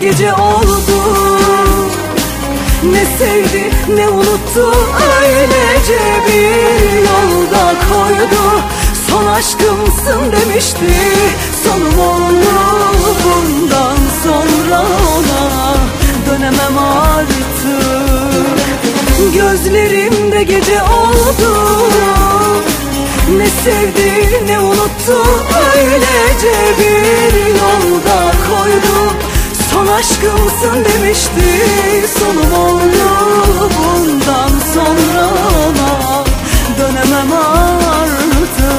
gece oldu. Ne sevdi ne unuttu, öylece bir yolda koydu. Son aşkımsın demişti, sonum oldu. Bundan sonra ona dönemem artık. Gözlerimde gece oldu. Ne sevdi ne unuttu, öylece bir yolda koydu. Son aşkımsın demişti, sonum oldu. Bundan sonra ona dönemem artık.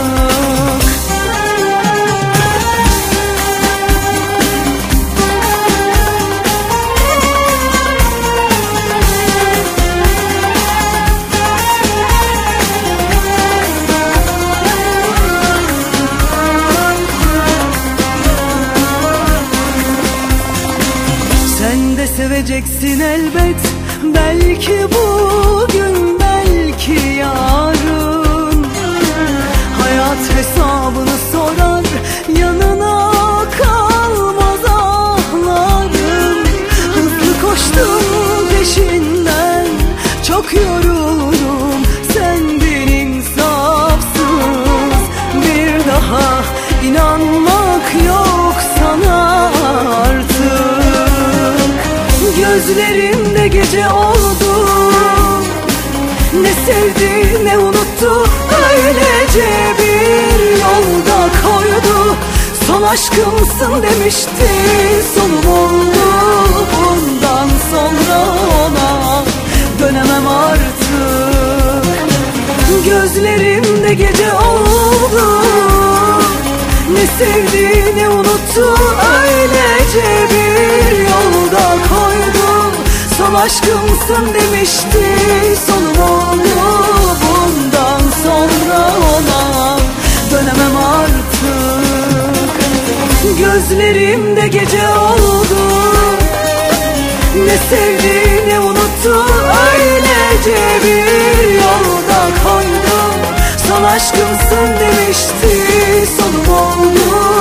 Sen de seveceksin elbet, belki bugün belki yarın. Hayat hesabını sorar, yanına kalmaz ahların. Hızlı koştum peşinden, çok yoruldum, senden insafsız. Bir daha inanmak yok sana artık. Gözlerimde gece oldu. Ne sevdi ne unuttu, öylece bir yolda koydu. Son aşkımsın demişti, sonum oldu. Bundan sonra ona dönemem artık. Gözlerimde gece oldu. Ne sevdi ne unuttu, öylece bir yolda koydu. Son aşkımsın demişti, sonum oldu. Bundan sonra ona dönemem artık. Gözlerimde gece oldu. Ne sevdi ne unuttu, öylece bir yolda koydu. Son aşkımsın demişti, sonum oldu.